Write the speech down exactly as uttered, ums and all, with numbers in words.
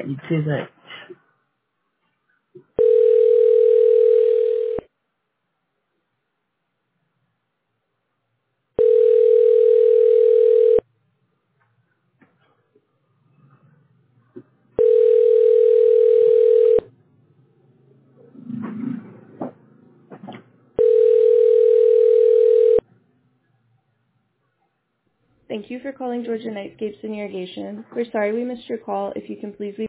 It says that. Thank you for calling Georgia Nightscapes and Irrigation. We're sorry we missed your call. If you can please leave